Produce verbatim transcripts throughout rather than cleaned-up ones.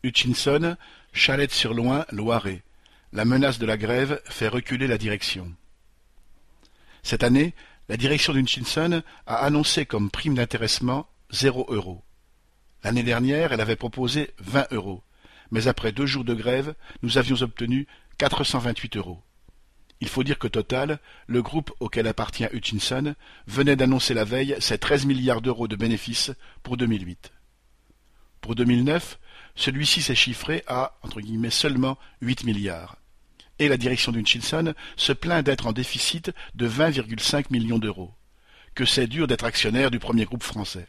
Hutchinson, Chalette-sur-Loing, Loiret. La menace de la grève fait reculer la direction. Cette année, la direction d'Hutchinson a annoncé comme prime d'intéressement zéro euro. L'année dernière, elle avait proposé vingt euros, mais après deux jours de grève, nous avions obtenu quatre cent vingt-huit euros. Il faut dire que Total, le groupe auquel appartient Hutchinson, venait d'annoncer la veille ses treize milliards d'euros de bénéfices pour deux mille huit. Pour deux mille neuf, celui-ci s'est chiffré à entre guillemets seulement huit milliards. Et la direction d'Hutchinson se plaint d'être en déficit de vingt virgule cinq millions d'euros. Que c'est dur d'être actionnaire du premier groupe français.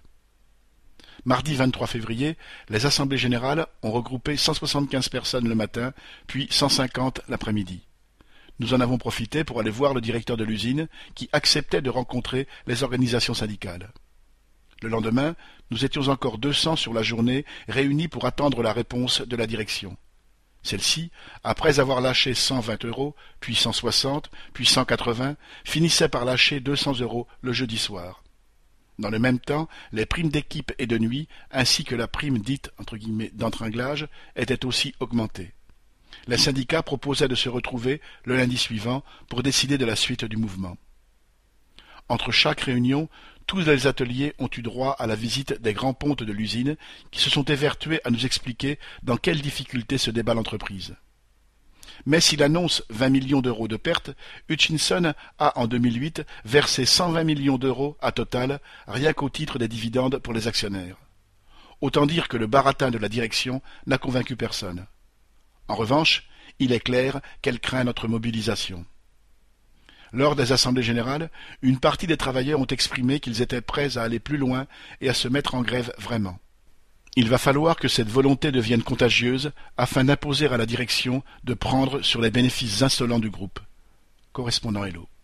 Mardi vingt-trois février, les assemblées générales ont regroupé cent soixante-quinze personnes le matin, puis cent cinquante l'après-midi. Nous en avons profité pour aller voir le directeur de l'usine, qui acceptait de rencontrer les organisations syndicales. Le lendemain, nous étions encore deux cents sur la journée, réunis pour attendre la réponse de la direction. Celle-ci, après avoir lâché cent vingt euros, puis cent soixante, puis cent quatre-vingts, finissait par lâcher deux cents euros le jeudi soir. Dans le même temps, les primes d'équipe et de nuit, ainsi que la prime dite entre guillemets d'entringlage, étaient aussi augmentées. Les syndicats proposaient de se retrouver le lundi suivant pour décider de la suite du mouvement. Entre chaque réunion, tous les ateliers ont eu droit à la visite des grands pontes de l'usine qui se sont évertués à nous expliquer dans quelles difficultés se débat l'entreprise. Mais s'il annonce vingt millions d'euros de pertes, Hutchinson a en deux mille huit versé cent vingt millions d'euros à Total, rien qu'au titre des dividendes pour les actionnaires. Autant dire que le baratin de la direction n'a convaincu personne. En revanche, il est clair qu'elle craint notre mobilisation. Lors des assemblées générales, une partie des travailleurs ont exprimé qu'ils étaient prêts à aller plus loin et à se mettre en grève vraiment. Il va falloir que cette volonté devienne contagieuse afin d'imposer à la direction de prendre sur les bénéfices insolents du groupe. Correspondant Hello.